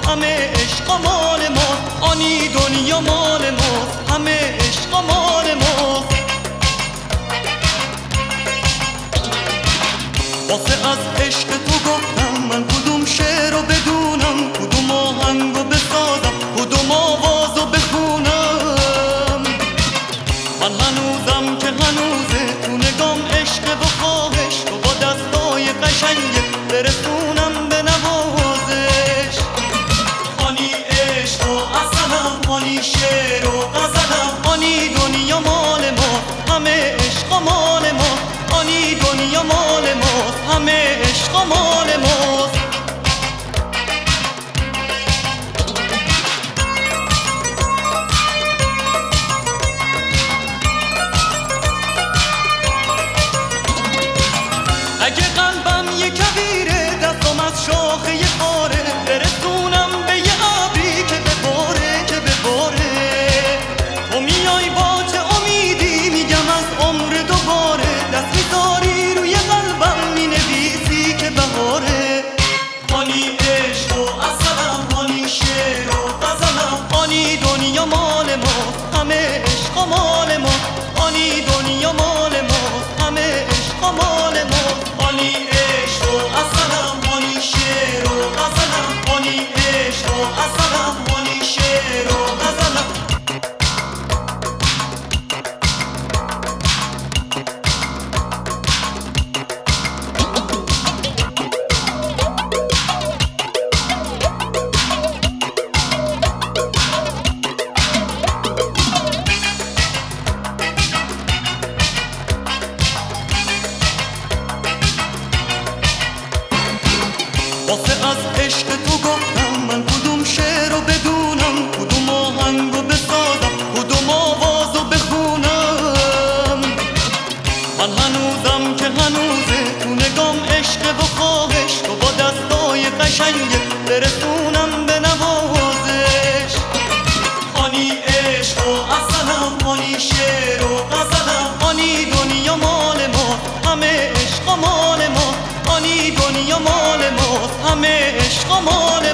همه عشق و مال ماست. آنی دنیا مال ماست، همه عشق و مال ماست. واسه از عشق تو گفتم من کدوم شعر رو بدونم، کدوم آهنگ رو بسازم، کدوم آواز رو بخونم. من هنوزم که هنوزه تو نگام عشق و خواهش، تو با دستای قشنگه برسونم به نوازش. آنی عشق و اصلم، آنی شعر و غزلم، آنی دنیا مال ما، همه عشق و مال ما. آنی دنیا مال ماست، همه عشق و مال ماست. اگه قلبم یه کویره، دستم از شاخه یه خاره، برسونم به یه ابری که بباره، که بباره. تو میای با چه امیدی، میگم از عمر دوباره، دست میذاری روی قلبم مینویسی که بهاره. آنی عشق و اصلم، آنی شعر و غزلم، آنی دنیا مال ماست، همه عشق و مال ماست. آنی دنیا مال ماست، همه عشق و مال ماست. آنی عشق و اصلم، آنی شعر و غزلم، آنی عشق و اصلم، آنی شعر و غزلم. واسه از عشق تو گفتم من کدوم شعر رو بدونم، کدوم آهنگ رو بسازم، کدوم آواز رو بخونم. من هنوزم که هنوزه تو نگام عشق و خواهش، تو با دستای قشنگه برسونم به نوازش. آنی عشق و اصلم، آنی شعر و غزلم، آنی دنیا مال ما، همه عشق و مال ما. آنی دنیا مال ماست، همه عشق و مال